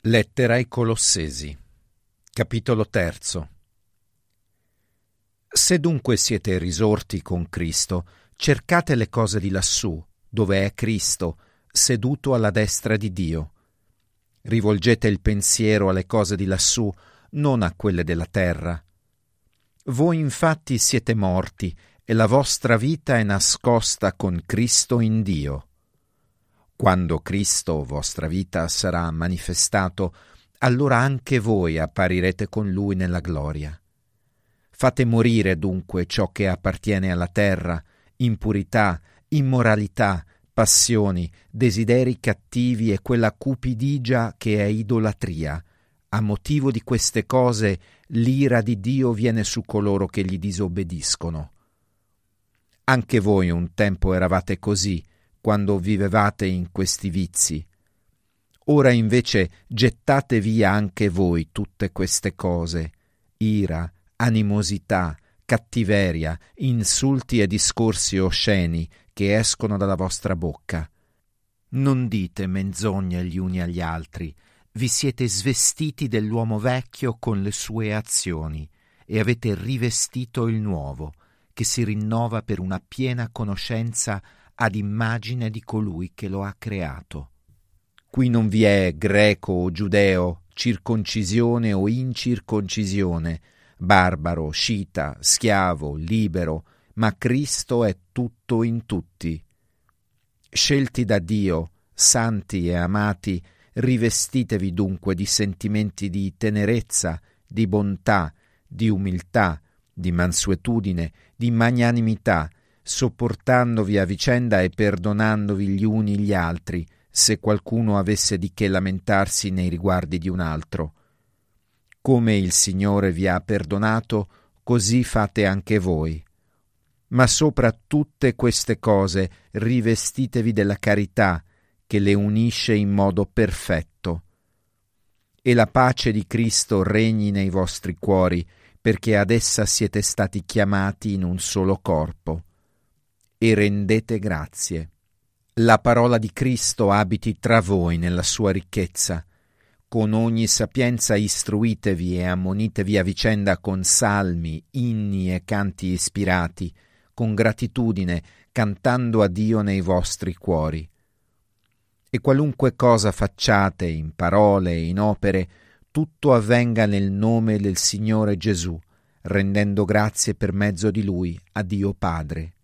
Lettera ai Colossesi, capitolo 3. Se dunque siete risorti con Cristo, cercate le cose di lassù, dove è Cristo, seduto alla destra di Dio. Rivolgete il pensiero alle cose di lassù, non a quelle della terra. Voi infatti siete morti, e la vostra vita è nascosta con Cristo in Dio. Quando Cristo, vostra vita, sarà manifestato, allora anche voi apparirete con Lui nella gloria. Fate morire dunque ciò che appartiene alla terra, impurità, immoralità, passioni, desideri cattivi e quella cupidigia che è idolatria. A motivo di queste cose l'ira di Dio viene su coloro che gli disobbediscono. Anche voi un tempo eravate così, quando vivevate in questi vizi. Ora invece gettate via anche voi tutte queste cose: ira, animosità, cattiveria, insulti e discorsi osceni che escono dalla vostra bocca. Non dite menzogne gli uni agli altri, vi siete svestiti dell'uomo vecchio con le sue azioni e avete rivestito il nuovo, che si rinnova per una piena conoscenza ad immagine di colui che lo ha creato. Qui non vi è greco o giudeo, circoncisione o incirconcisione, barbaro, scita, schiavo, libero, ma Cristo è tutto in tutti. Scelti da Dio, santi e amati, rivestitevi dunque di sentimenti di tenerezza, di bontà, di umiltà, di mansuetudine, di magnanimità, sopportandovi a vicenda e perdonandovi gli uni gli altri, se qualcuno avesse di che lamentarsi nei riguardi di un altro. Come il Signore vi ha perdonato, così fate anche voi. Ma sopra tutte queste cose rivestitevi della carità, che le unisce in modo perfetto. E la pace di Cristo regni nei vostri cuori, perché ad essa siete stati chiamati in un solo corpo. E rendete grazie. La parola di Cristo abiti tra voi nella sua ricchezza. Con ogni sapienza istruitevi e ammonitevi a vicenda con salmi, inni e canti ispirati, con gratitudine, cantando a Dio nei vostri cuori. E qualunque cosa facciate in parole e in opere, tutto avvenga nel nome del Signore Gesù, rendendo grazie per mezzo di Lui a Dio Padre.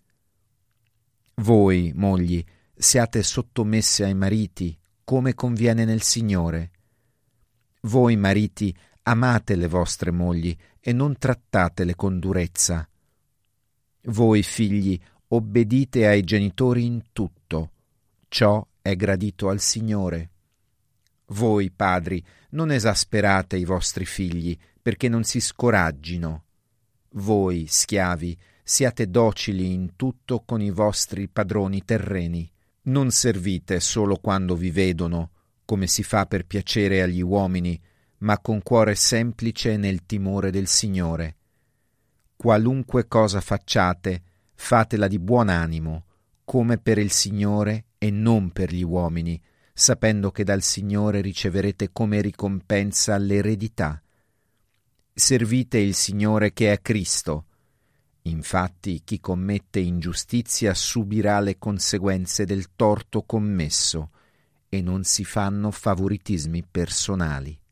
Voi, mogli, siate sottomesse ai mariti, come conviene nel Signore. Voi, mariti, amate le vostre mogli e non trattatele con durezza. Voi, figli, obbedite ai genitori in tutto. Ciò è gradito al Signore. Voi, padri, non esasperate i vostri figli, perché non si scoraggino. Voi, schiavi, siate docili in tutto con i vostri padroni terreni. Non servite solo quando vi vedono, come si fa per piacere agli uomini, ma con cuore semplice nel timore del Signore. Qualunque cosa facciate, fatela di buon animo, come per il Signore e non per gli uomini, sapendo che dal Signore riceverete come ricompensa l'eredità. Servite il Signore che è Cristo. Infatti chi commette ingiustizia subirà le conseguenze del torto commesso, e non si fanno favoritismi personali.